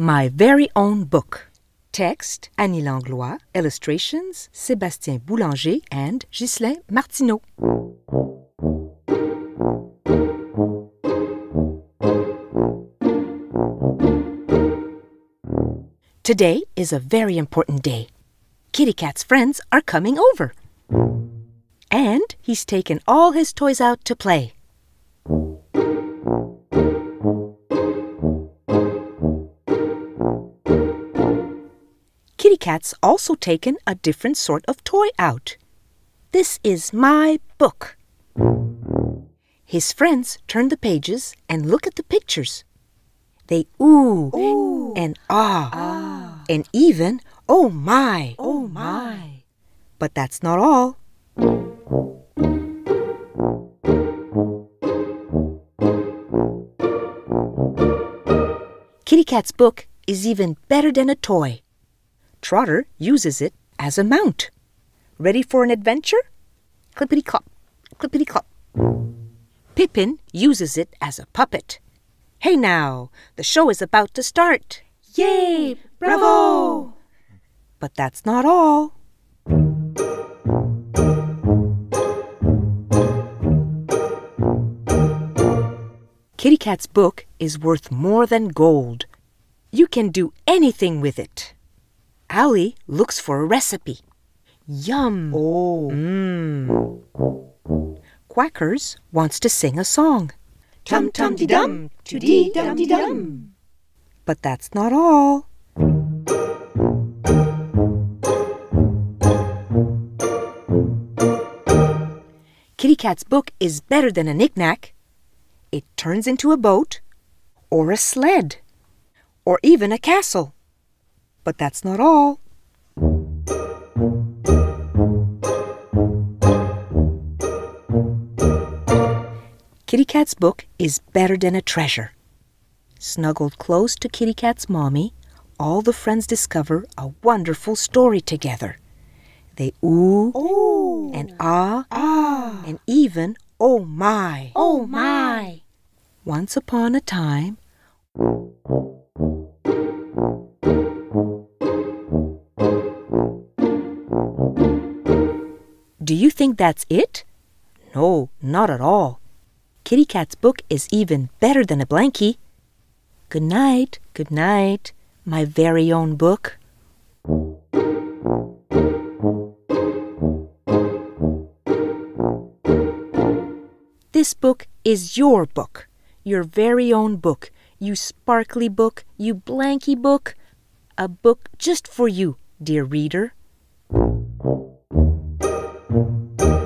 My Very Own Book. Text, Annie Langlois. Illustrations, Sébastien Boulanger and Ghislain Martineau. Today is a very important day. Kitty Cat's friends are coming over. And he's taken all his toys out to play. Kitty Cat's also taken a different sort of toy out. This is my book. His friends turn the pages and look at the pictures. They ooh and ah and even oh my. But that's not all. Kitty Cat's book is even better than a toy. Trotter uses it as a mount. Ready for an adventure? Clippity-clop, clippity-clop. Pippin uses it as a puppet. Hey now, the show is about to start. Yay! Bravo! But that's not all. Kitty Cat's book is worth more than gold. You can do anything with it. Owlie looks for a recipe. Yum! Quackers wants to sing a song. Tum-tum-de-dum, to-dee-dum-de-dum. But that's not all. Kitty Cat's book is better than a knick-knack. It turns into a boat, or a sled, or even a castle. But that's not all. Kitty Cat's book is better than a treasure. Snuggled close to Kitty Cat's mommy, all the friends discover a wonderful story together. They ooh and ah and even oh my. Once upon a time, do you think that's it? No, not at all. Kitty Cat's book is even better than a blankie. Good night, my very own book. This book is your book, your very own book, you sparkly book, you blanky book. A book just for you, dear reader.